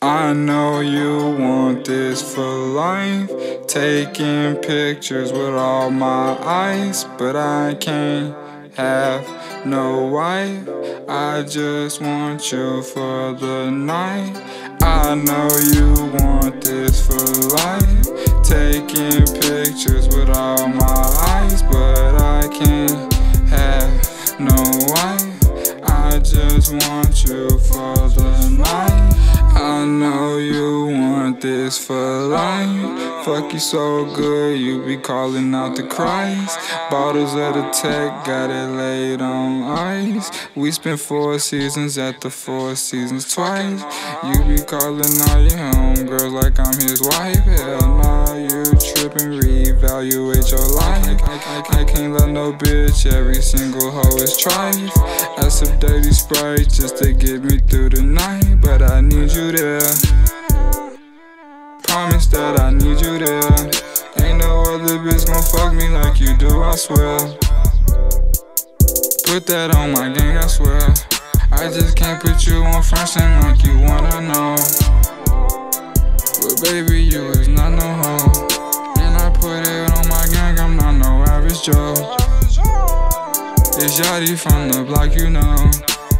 I know you want this for life, taking pictures with all my eyes, but I can't have no wife. I just want you for the night. I know you want this for life, taking pictures with all my eyes, but I can't have no wife. I just want you for the night. I know you want this for life. Fuck you so good, you be calling out the Christ. Bottles of the tech, got it laid on ice. We spent 4 seasons at the 4 Seasons twice. You be calling all your homegirls like I'm his wife. Hell nah, you trippin', reevaluate your life. I can't love no bitch, every single hoe is trife. Add some dirty Sprite just to get me through the night, but I need you there. Promise that I need you there. Ain't no other bitch gon' fuck me like you do, I swear. Put that on my gang, I swear. I just can't put you on frontin' like you wanna know. But baby, you is not no hoe, and I put it on my gang, I'm not no average Joe. It's Yachty from the block, you know.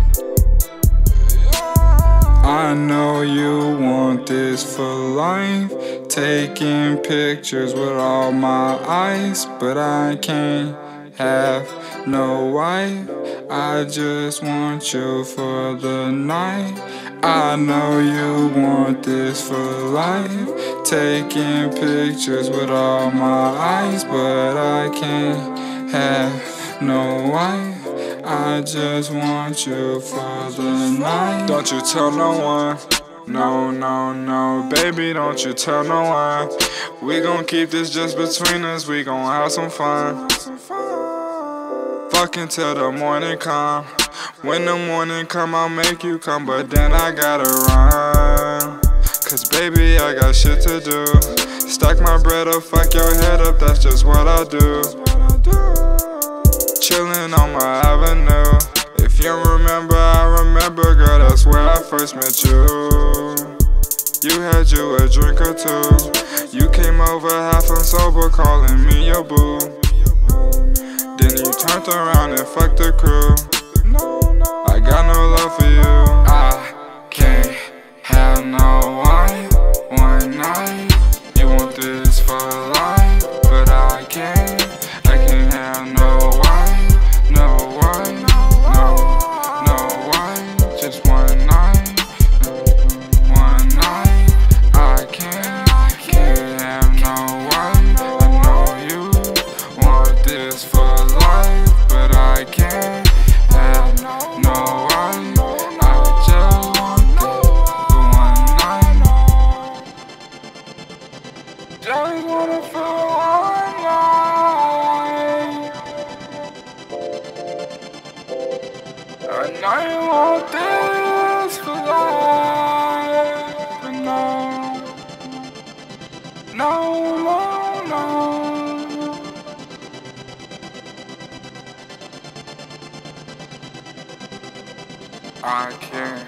I know you want this for life, taking pictures with all my eyes, but I can't have no wife. I just want you for the night. I know you want this for life, taking pictures with all my eyes, but I can't have no wife. I just want you for the night. Don't you tell no one. No, no, no, baby, don't you tell no one. We gon' keep this just between us, we gon' have some fun. Fucking till the morning come. When the morning come, I'll make you come, but then I gotta run. Cause baby, I got shit to do. Stack my bread up, fuck your head up, that's just what I do. Chillin' on my avenue. If you remember, I remember, girl, that's where I first met you. You had you a drink or two. You came over half unsober, calling me your boo. Then you turned around and fucked the crew. I got no love for you. I can't have no one night. You want this for life, but I can't. I can't have no wife, no wife, no wife. Just one night, one night. I can't have no wife. I know you want this for life, but I can't have no wife. I just want this for one night. Just want it for one night. I know you want this for life, but no. I can't.